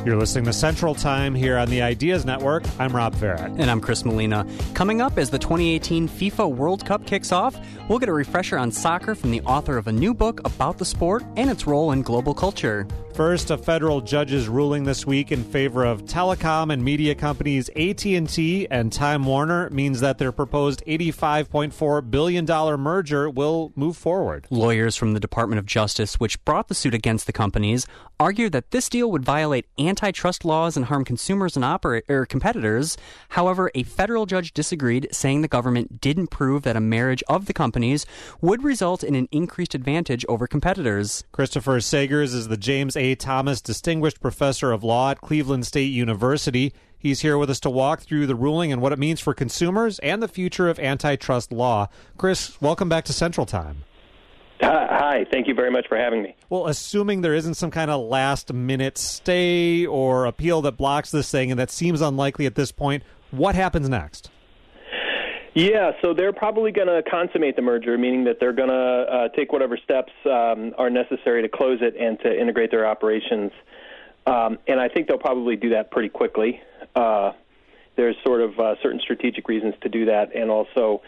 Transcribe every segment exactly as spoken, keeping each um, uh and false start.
You're listening to Central Time here on the Ideas Network. I'm Rob Farrett. And I'm Chris Molina. Coming up as the twenty eighteen FIFA World Cup kicks off, we'll get a refresher on soccer from the author of a new book about the sport and its role in global culture. First, a federal judge's ruling this week in favor of telecom and media companies A T and T and Time Warner means that their proposed eighty-five point four billion dollars merger will move forward. Lawyers from the Department of Justice, which brought the suit against the companies, argue that this deal would violate antitrust laws and harm consumers and operate, or competitors. However, a federal judge disagreed, saying the government didn't prove that a marriage of the companies would result in an increased advantage over competitors. Christopher Sagers is the James A. Thomas Distinguished Professor of Law at Cleveland State University. He's here with us to walk through the ruling and what it means for consumers and the future of antitrust law. Chris, welcome back to Central Time. Uh, hi, thank you very much for having me. Well, assuming there isn't some kind of last-minute stay or appeal that blocks this thing, and that seems unlikely at this point, what happens next? Yeah, so they're probably going to consummate the merger, meaning that they're going to uh, take whatever steps um, are necessary to close it and to integrate their operations. Um, and I think they'll probably do that pretty quickly. Uh, there's sort of uh, certain strategic reasons to do that, and also,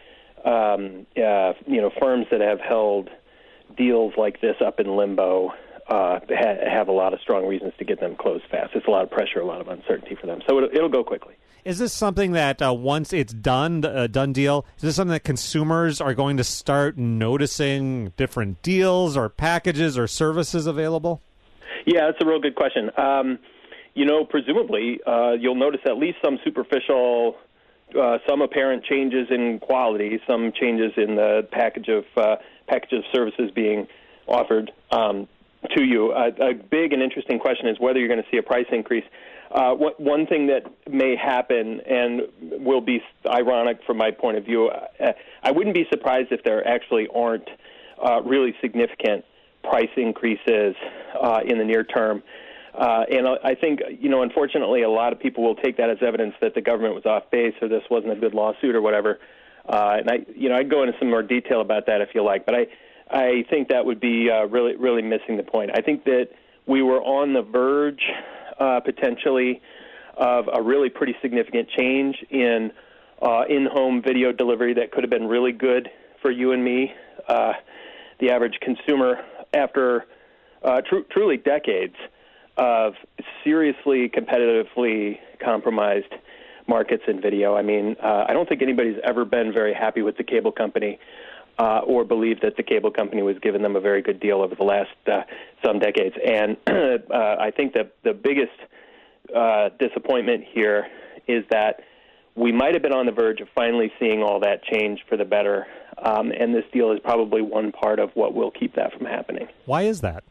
um, uh, you know, firms that have held deals like this up in limbo uh, ha- have a lot of strong reasons to get them closed fast. It's a lot of pressure, a lot of uncertainty for them. So it'll, it'll go quickly. Is this something that uh, once it's done, a done deal, is this something that consumers are going to start noticing different deals or packages or services available? Yeah, that's a real good question. Um, you know, presumably uh, you'll notice at least some superficial, uh, some apparent changes in quality, some changes in the package of uh, package of services being offered um, to you. A, a big and interesting question is whether you're going to see a price increase. Uh, what, one thing that may happen and will be ironic from my point of view, uh, I wouldn't be surprised if there actually aren't uh, really significant price increases uh, in the near term. Uh, and I think, you know, unfortunately, a lot of people will take that as evidence that the government was off base or this wasn't a good lawsuit or whatever. Uh, and I, you know, I'd go into some more detail about that if you like, but I, I think that would be uh, really, really missing the point. I think that we were on the verge, uh, potentially, of a really pretty significant change in uh, in-home video delivery that could have been really good for you and me, uh, the average consumer, after uh, tr- truly decades of seriously competitively compromised markets in video. I mean, uh, I don't think anybody's ever been very happy with the cable company uh, or believed that the cable company was giving them a very good deal over the last uh, some decades. And uh, I think that the biggest uh, disappointment here is that we might have been on the verge of finally seeing all that change for the better, um, and this deal is probably one part of what will keep that from happening. Why is that?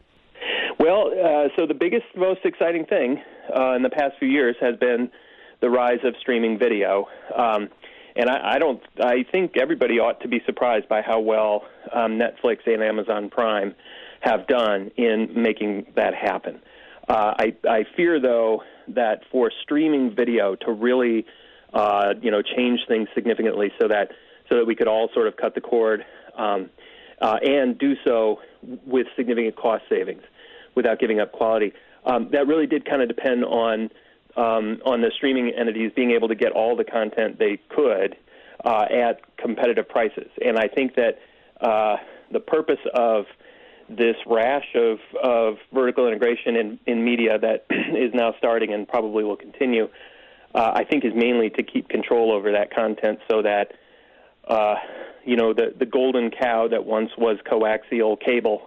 Well, uh, so the biggest, most exciting thing uh, in the past few years has been the rise of streaming video. Um, and I, I don't. I think everybody ought to be surprised by how well um, Netflix and Amazon Prime have done in making that happen. Uh, I, I fear, though, that for streaming video to really, uh, you know, change things significantly, so that so that we could all sort of cut the cord um, uh, and do so with significant cost savings, without giving up quality. Um, that really did kind of depend on um, on the streaming entities being able to get all the content they could uh, at competitive prices. And I think that uh, the purpose of this rash of, of vertical integration in, in media that is now starting and probably will continue, uh, I think is mainly to keep control over that content so that, uh, you know, the, the golden cow that once was coaxial cable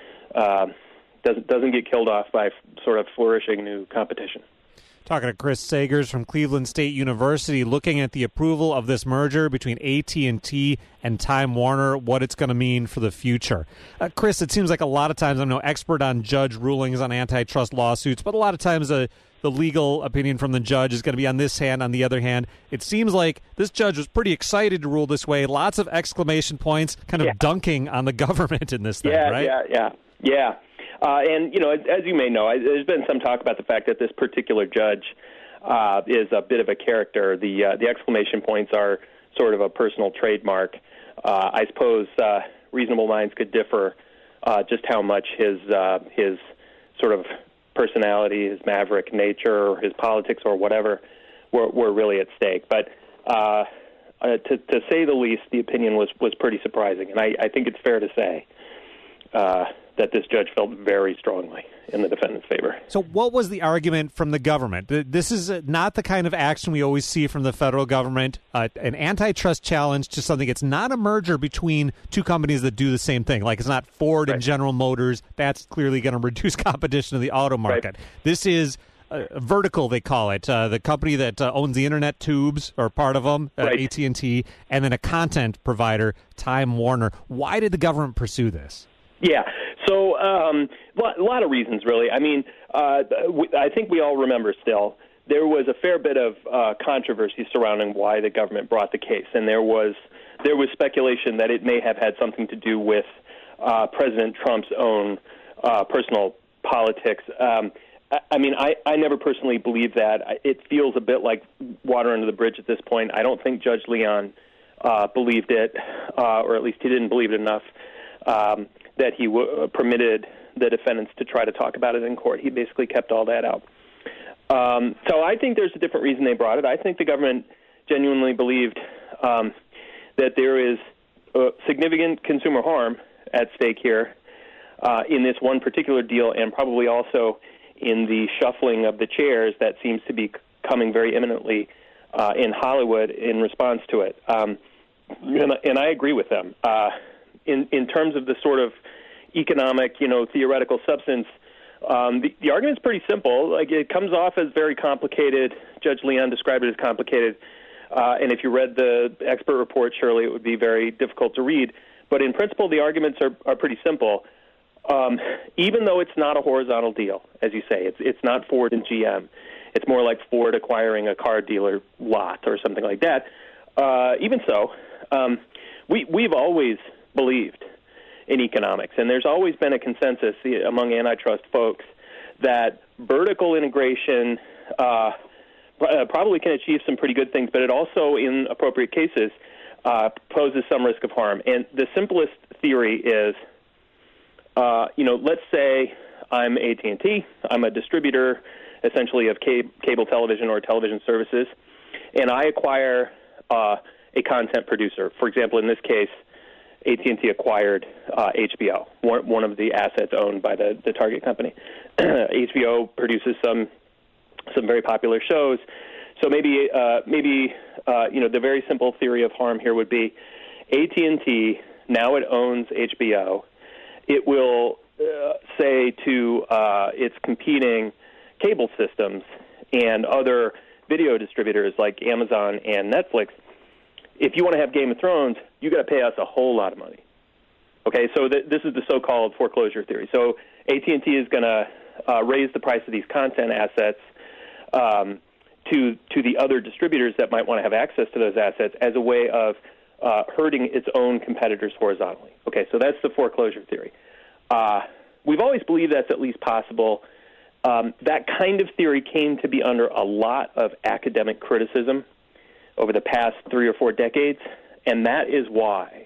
uh, doesn't doesn't get killed off by f- sort of flourishing new competition. Talking to Chris Sagers from Cleveland State University, looking at the approval of this merger between A T and T and Time Warner, what it's going to mean for the future. Uh, Chris, it seems like a lot of times, I'm no expert on judge rulings on antitrust lawsuits, but a lot of times uh, the legal opinion from the judge is going to be on this hand, on the other hand. It seems like this judge was pretty excited to rule this way. Lots of exclamation points, kind of yeah. dunking on the government in this thing, yeah, right? Yeah, yeah, yeah. Uh, and, you know, as, as you may know, I, there's been some talk about the fact that this particular judge uh, is a bit of a character. The uh, the exclamation points are sort of a personal trademark. Uh, I suppose uh, reasonable minds could differ uh, just how much his uh, his sort of personality, his maverick nature, or his politics, or whatever, were, were really at stake. But uh, uh, to, to say the least, the opinion was, was pretty surprising. And I, I think it's fair to say uh, that this judge felt very strongly in the defendant's favor. So what was the argument from the government? This is not the kind of action we always see from the federal government, uh, an antitrust challenge to something. It's not a merger between two companies that do the same thing. Like, it's not Ford right. and General Motors. That's clearly going to reduce competition in the auto market. Right. This is uh, Vertical, they call it, uh, the company that uh, owns the internet tubes, or part of them, uh, right. A T and T, and then a content provider, Time Warner. Why did the government pursue this? Yeah, so um, a lot of reasons, really. I mean, uh, I think we all remember still, there was a fair bit of uh, controversy surrounding why the government brought the case, and there was there was speculation that it may have had something to do with uh, President Trump's own uh, personal politics. Um, I, I mean, I, I never personally believe that. It feels a bit like water under the bridge at this point. I don't think Judge Leon uh, believed it, uh, or at least he didn't believe it enough. Um, that he w- permitted the defendants to try to talk about it in court. He basically kept all that out. Um, so I think there's a different reason they brought it. I think the government genuinely believed um, that there is uh, significant consumer harm at stake here uh, in this one particular deal, and probably also in the shuffling of the chairs that seems to be coming very imminently uh, in Hollywood in response to it. Um, and, and I agree with them. Uh, In, in terms of the sort of economic, you know, theoretical substance, um, the, the argument's pretty simple. Like, it comes off as very complicated. Judge Leon described it as complicated. Uh, and if you read the expert report, surely it would be very difficult to read. But in principle, the arguments are, are pretty simple. Um, even though it's not a horizontal deal, as you say, it's it's not Ford and G M. It's more like Ford acquiring a car dealer lot or something like that. Uh, even so, um, we we've always believed in economics, and there's always been a consensus among antitrust folks that vertical integration uh, probably can achieve some pretty good things, but it also, in appropriate cases, uh, poses some risk of harm. And the simplest theory is, uh, you know, let's say I'm A T and T, I'm a distributor essentially of cab- cable television or television services, and I acquire uh, a content producer. For example, in this case, A T and T acquired uh, H B O, one, one of the assets owned by the, the target company. H B O produces some some very popular shows. So maybe uh, maybe uh, you know the very simple theory of harm here would be A T and T, now it owns H B O. It will uh, say to uh, its competing cable systems and other video distributors like Amazon and Netflix, if you want to have Game of Thrones, you got to pay us a whole lot of money. Okay, so th- this is the so-called foreclosure theory. So A T and T is going to uh, raise the price of these content assets um, to to the other distributors that might want to have access to those assets as a way of uh, hurting its own competitors horizontally. Okay, so that's the foreclosure theory. Uh, we've always believed that's at least possible. Um, that kind of theory came to be under a lot of academic criticism over the past three or four decades, and that is why,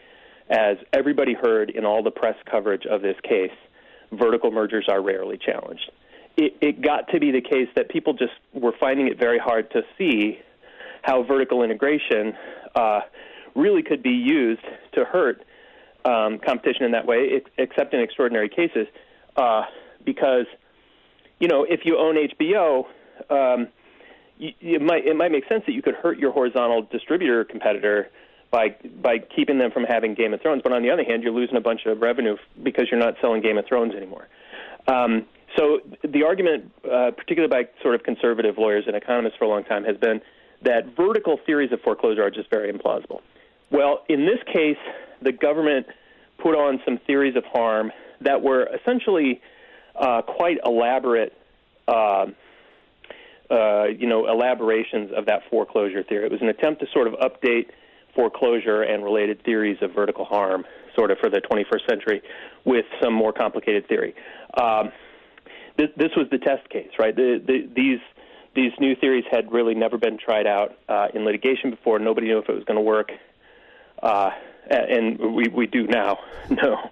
as everybody heard in all the press coverage of this case, vertical mergers are rarely challenged. It, it got to be the case that people just were finding it very hard to see how vertical integration uh, really could be used to hurt um, competition in that way, except in extraordinary cases, uh, because, you know, if you own H B O, um, It might it might make sense that you could hurt your horizontal distributor competitor by by keeping them from having Game of Thrones. But on the other hand, you're losing a bunch of revenue because you're not selling Game of Thrones anymore. Um, so the argument, uh, particularly by sort of conservative lawyers and economists for a long time, has been that vertical theories of foreclosure are just very implausible. Well, in this case, the government put on some theories of harm that were essentially uh, quite elaborate uh Uh, you know, elaborations of that foreclosure theory. It was an attempt to sort of update foreclosure and related theories of vertical harm sort of for the twenty-first century with some more complicated theory. Um, this, this was the test case, right? The, the, these these new theories had really never been tried out uh, in litigation before. Nobody knew if it was going to work, uh, and we, we do now know.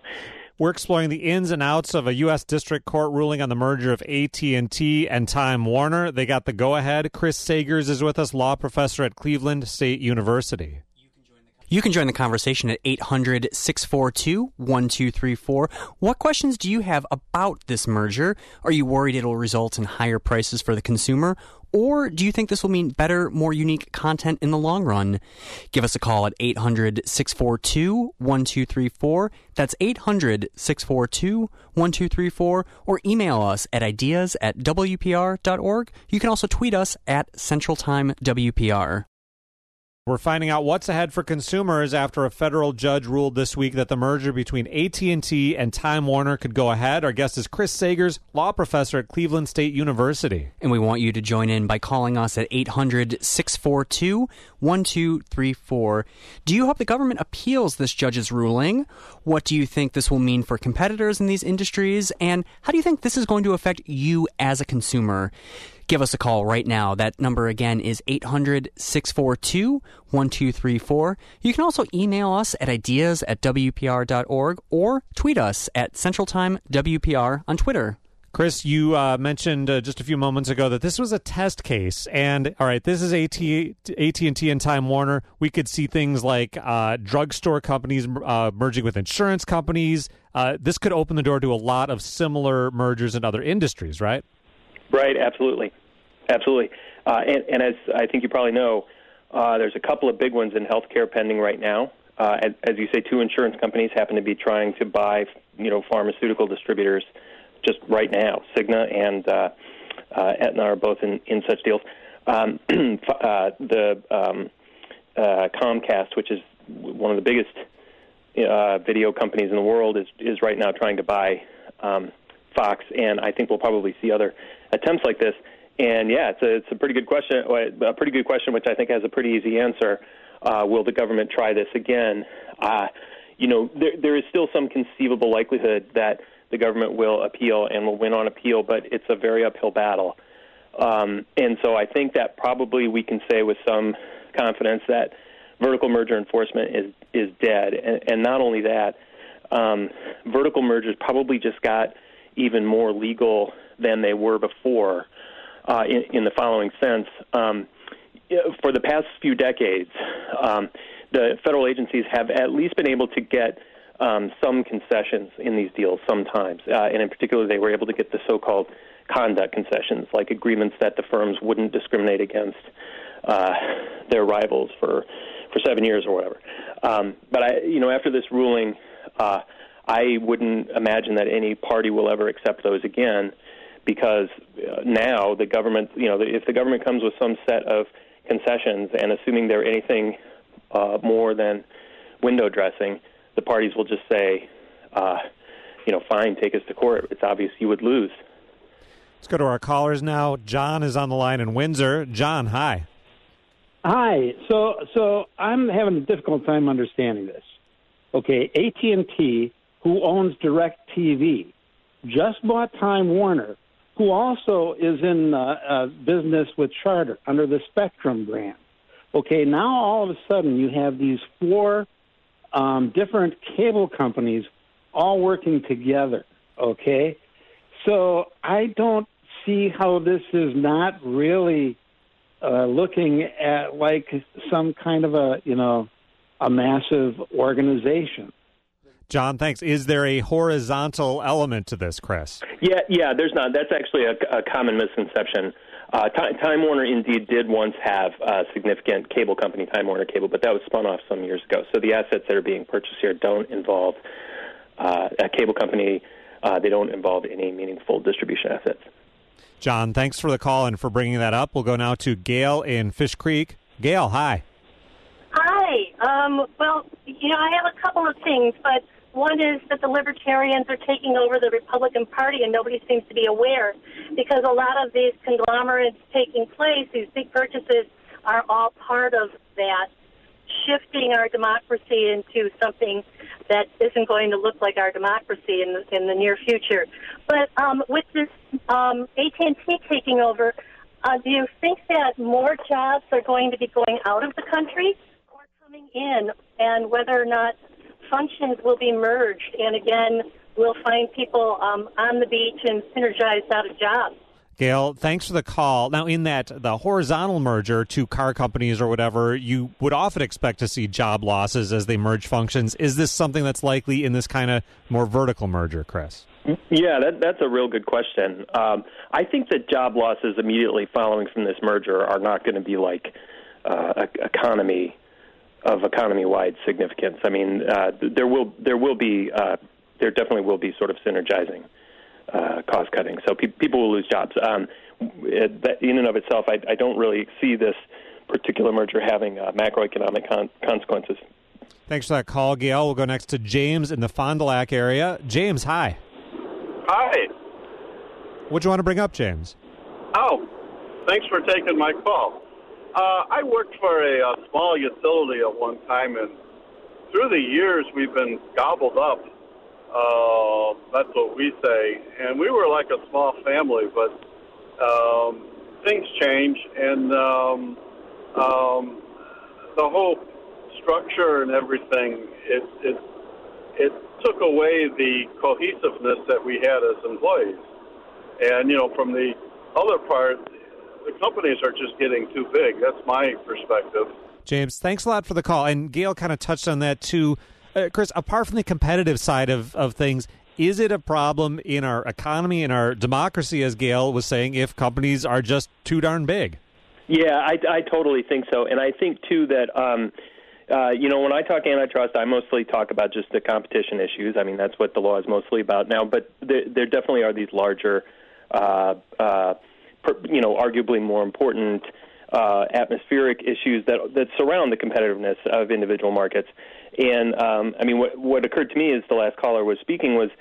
We're exploring the ins and outs of a U S District Court ruling on the merger of A T and T and Time Warner. They got the go-ahead. Chris Sagers is with us, law professor at Cleveland State University. You can join the conversation at eight hundred, six four two, one two three four. What questions do you have about this merger? Are you worried it'll result in higher prices for the consumer? Or do you think this will mean better, more unique content in the long run? Give us a call at eight hundred, six four two, one two three four. That's eight hundred, six four two, one two three four. Or email us at ideas at W P R dot org. You can also tweet us at Central Time W P R. We're finding out what's ahead for consumers after a federal judge ruled this week that the merger between A T and T and Time Warner could go ahead. Our guest is Chris Sagers, law professor at Cleveland State University. And we want you to join in by calling us at eight hundred, six four two, one two three four. Do you hope the government appeals this judge's ruling? What do you think this will mean for competitors in these industries? And how do you think this is going to affect you as a consumer? Give us a call right now. That number again is eight hundred, six four two, one two three four. You can also email us at ideas at W P R dot org or tweet us at Central Time W P R on Twitter. Chris, you uh, mentioned uh, just a few moments ago that this was a test case. And, all right, this is A T and T and Time Warner. We could see things like uh, drugstore companies uh, merging with insurance companies. Uh, this could open the door to a lot of similar mergers in other industries, right? Right, absolutely. Absolutely. Uh, and, and as I think you probably know, uh, there's a couple of big ones in healthcare pending right now. Uh, as, as you say, two insurance companies happen to be trying to buy, you know, pharmaceutical distributors just right now. Cigna and uh, uh, Aetna are both in, in such deals. Um, uh, the um, uh, Comcast, which is one of the biggest uh, video companies in the world, is, is right now trying to buy um, Fox, and I think we'll probably see other attempts like this. And yeah, it's a, it's a pretty good question, a pretty good question, which I think has a pretty easy answer. Uh, will the government try this again? Uh, you know, there, there is still some conceivable likelihood that the government will appeal and will win on appeal, but it's a very uphill battle. Um, and so I think that probably we can say with some confidence that vertical merger enforcement is, is dead. And, and not only that, um, vertical mergers probably just got even more legal than they were before. Uh, in, in the following sense, um, for the past few decades, um, the federal agencies have at least been able to get um, some concessions in these deals sometimes, uh, and in particular they were able to get the so-called conduct concessions, like agreements that the firms wouldn't discriminate against uh, their rivals for, for seven years or whatever. Um, but, I, you know, after this ruling, uh, I wouldn't imagine that any party will ever accept those again, because uh, now the government, you know, if the government comes with some set of concessions, and assuming they're anything uh, more than window dressing, the parties will just say, uh, you know, fine, take us to court. It's obvious you would lose. Let's go to our callers now. John is on the line in Windsor. John, hi. Hi. So, so I'm having a difficult time understanding this. Okay, A T and T, who owns DirecTV, just bought Time Warner, who also is in uh, uh, business with Charter under the Spectrum brand. Okay, now all of a sudden you have these four um, different cable companies all working together, okay? So I don't see how this is not really uh, looking at like some kind of a, you know, a massive organization. John, thanks. Is there a horizontal element to this, Chris? Yeah, yeah, there's not. That's actually a, a common misconception. Uh, Time, Time Warner indeed did once have a significant cable company, Time Warner Cable, but that was spun off some years ago. So the assets that are being purchased here don't involve uh, a cable company. Uh, they don't involve any meaningful distribution assets. John, thanks for the call and for bringing that up. We'll go now to Gail in Fish Creek. Gail, hi. Hi. Um, well, you know, I have a couple of things, but one is that the Libertarians are taking over the Republican Party, and nobody seems to be aware, because a lot of these conglomerates taking place, these big purchases, are all part of that, shifting our democracy into something that isn't going to look like our democracy in the, in the near future. But um, with this um, A T and T taking over, uh, do you think that more jobs are going to be going out of the country or coming in, and whether or not functions will be merged, and again, we'll find people um, on the beach and synergized out of jobs. Gail, thanks for the call. Now, in that the horizontal merger to car companies or whatever, you would often expect to see job losses as they merge functions. Is this something that's likely in this kind of more vertical merger, Chris? Yeah, that, that's a real good question. Um, I think that job losses immediately following from this merger are not going to be like uh, economy of economy-wide significance. I mean, uh, there will there will be uh, there definitely will be sort of synergizing uh, cost cutting. So pe- people will lose jobs. Um, it, that in and of itself, I, I don't really see this particular merger having uh, macroeconomic con- consequences. Thanks for that call, Gail. We'll go next to James in the Fond du Lac area. James, hi. Hi. What do you want to bring up, James? Oh, thanks for taking my call. Uh, I worked for a, a small utility at one time, and through the years we've been gobbled up. Uh, that's what we say. And we were like a small family, but um, things change, and um, um, the whole structure and everything, it, it, it took away the cohesiveness that we had as employees. And, you know, from the other part, the companies are just getting too big. That's my perspective. James, thanks a lot for the call. And Gail kind of touched on that, too. Uh, Chris, apart from the competitive side of, of things, is it a problem in our economy, in our democracy, as Gail was saying, if companies are just too darn big? Yeah, I, I totally think so. And I think, too, that, um, uh, you know, when I talk antitrust, I mostly talk about just the competition issues. I mean, that's what the law is mostly about now. But there, there definitely are these larger uh, uh you know, arguably more important uh, atmospheric issues that that surround the competitiveness of individual markets. And, um, I mean, what, what occurred to me as the last caller was speaking was,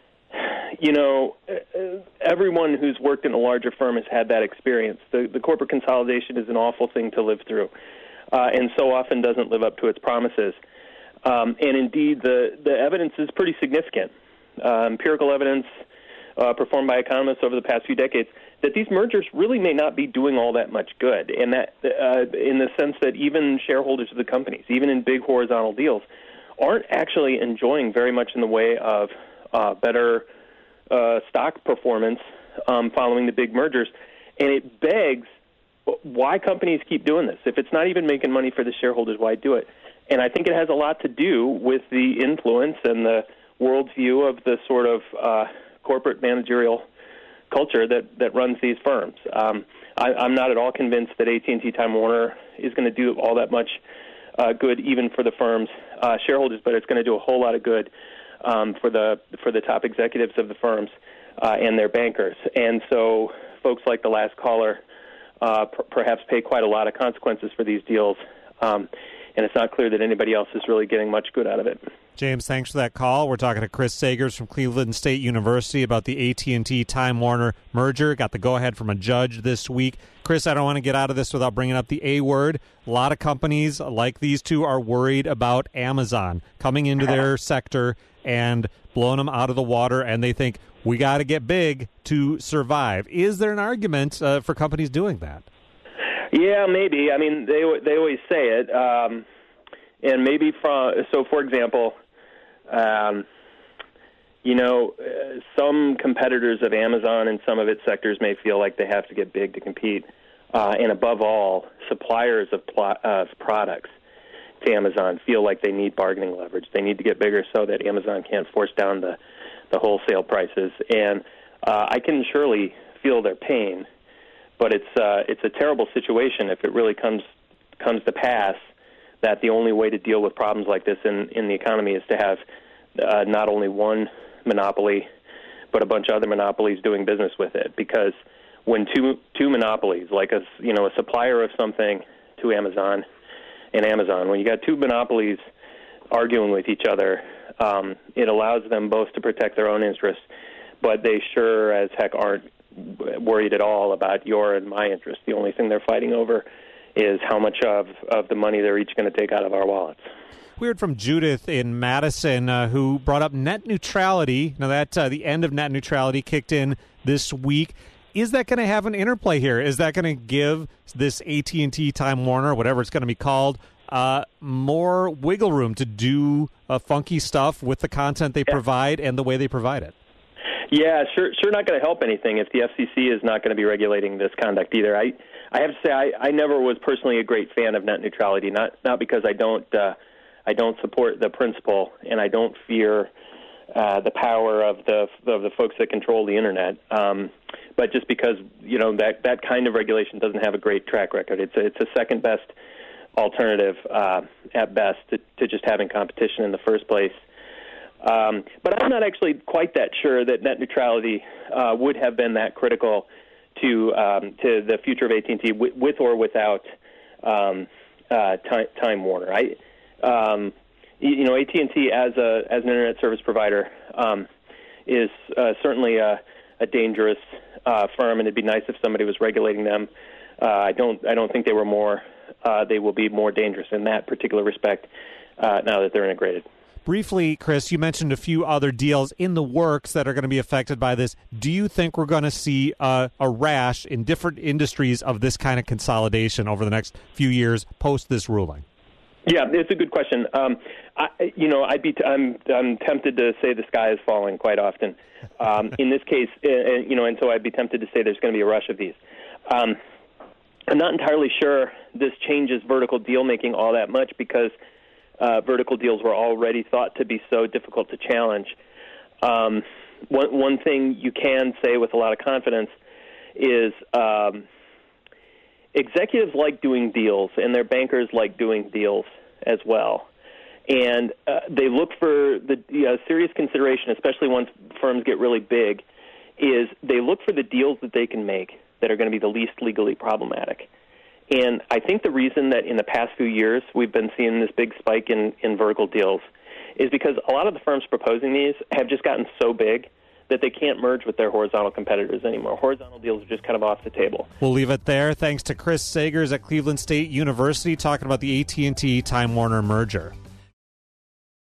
you know, everyone who's worked in a larger firm has had that experience. The, the corporate consolidation is an awful thing to live through, uh, and so often doesn't live up to its promises. Um, and, indeed, the, the evidence is pretty significant. Uh, empirical evidence uh, performed by economists over the past few decades that these mergers really may not be doing all that much good, and that uh, in the sense that even shareholders of the companies, even in big horizontal deals, aren't actually enjoying very much in the way of uh, better uh, stock performance um, following the big mergers. And it begs why companies keep doing this. If it's not even making money for the shareholders, why do it? And I think it has a lot to do with the influence and the worldview of the sort of uh, corporate managerial culture that, that runs these firms. Um, I, I'm not at all convinced that A T and T Time Warner is going to do all that much uh, good, even for the firm's uh, shareholders, but it's going to do a whole lot of good um, for the for the top executives of the firms uh, and their bankers. And so, folks like the last caller uh, p- perhaps pay quite a lot of consequences for these deals. Um, and it's not clear that anybody else is really getting much good out of it. James, thanks for that call. We're talking to Chris Sagers from Cleveland State University about the A T and T Time Warner merger. Got the go-ahead from a judge this week. Chris, I don't want to get out of this without bringing up the A word. A lot of companies like these two are worried about Amazon coming into their sector and blowing them out of the water, and they think, we got to get big to survive. Is there an argument uh, for companies doing that? Yeah, maybe. I mean, they they always say it, um, and maybe from so. For example, um, you know, uh, some competitors of Amazon in some of its sectors may feel like they have to get big to compete, uh, and above all, suppliers of pl- of products to Amazon feel like they need bargaining leverage. They need to get bigger so that Amazon can't force down the the wholesale prices, and uh, I can surely feel their pain. But it's uh, it's a terrible situation if it really comes comes to pass that the only way to deal with problems like this in, in the economy is to have uh, not only one monopoly, but a bunch of other monopolies doing business with it. Because when two two monopolies, like a you know a supplier of something to Amazon and Amazon, when you got two monopolies arguing with each other, um, it allows them both to protect their own interests, but they sure as heck aren't worried at all about your and my interest. The only thing they're fighting over is how much of, of the money they're each going to take out of our wallets. We heard from Judith in Madison, uh, who brought up net neutrality. Now that uh, the end of net neutrality kicked in this week. Is that going to have an interplay here? Is that going to give this A T and T Time Warner, whatever it's going to be called, uh, more wiggle room to do uh, funky stuff with the content they yeah. provide and the way they provide it. Yeah, sure. Sure, not going to help anything if the F C C is not going to be regulating this conduct either. I, I have to say, I, I never was personally a great fan of net neutrality. Not, not because I don't, uh, I don't support the principle, and I don't fear uh, the power of the of the folks that control the internet. Um, but just because you know that that kind of regulation doesn't have a great track record. It's a, it's a second best alternative uh, at best to, to just having competition in the first place. Um, but I'm not actually quite that sure that net neutrality uh, would have been that critical to um, to the future of A T and T w- with or without um, uh, time, Time Warner. I, um, you know, A T and T as a as an internet service provider um, is uh, certainly a, a dangerous uh, firm, and it'd be nice if somebody was regulating them. Uh, I don't I don't think they were more. Uh, they will be more dangerous in that particular respect uh, now that they're integrated. Briefly, Chris, you mentioned a few other deals in the works that are going to be affected by this. Do you think we're going to see uh, a rash in different industries of this kind of consolidation over the next few years post this ruling? Yeah, it's a good question. Um, I, you know, I'd be t- I'm I'm tempted to say the sky is falling quite often. Um, in this case, uh, you know, and so I'd be tempted to say there's going to be a rush of these. Um, I'm not entirely sure this changes vertical deal making all that much because Uh, vertical deals were already thought to be so difficult to challenge. Um, one, one thing you can say with a lot of confidence is um, executives like doing deals, and their bankers like doing deals as well. And uh, they look for the uh, serious consideration, especially once firms get really big, is they look for the deals that they can make that are going to be the least legally problematic. And I think the reason that in the past few years we've been seeing this big spike in, in vertical deals is because a lot of the firms proposing these have just gotten so big that they can't merge with their horizontal competitors anymore. Horizontal deals are just kind of off the table. We'll leave it there. Thanks to Chris Sagers at Cleveland State University talking about the A T and T Time Warner merger.